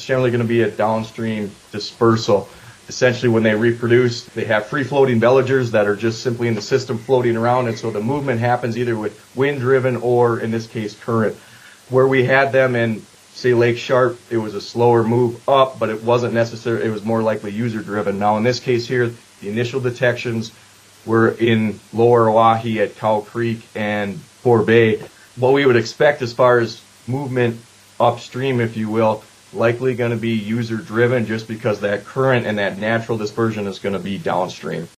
generally going to be a downstream dispersal. Essentially, when they reproduce, they have free-floating veligers that are just simply in the system floating around, and so the movement happens either with wind-driven or, in this case, current. Where we had them in, say, Lake Sharp, it was a slower move up, but it wasn't necessary. It was more likely user-driven. Now, in this case here, the initial detections were in Lower Oahe at Cow Creek and Four Bay. What we would expect as far as movement upstream, if you will, likely going to be user driven just because that current and that natural dispersion is going to be downstream.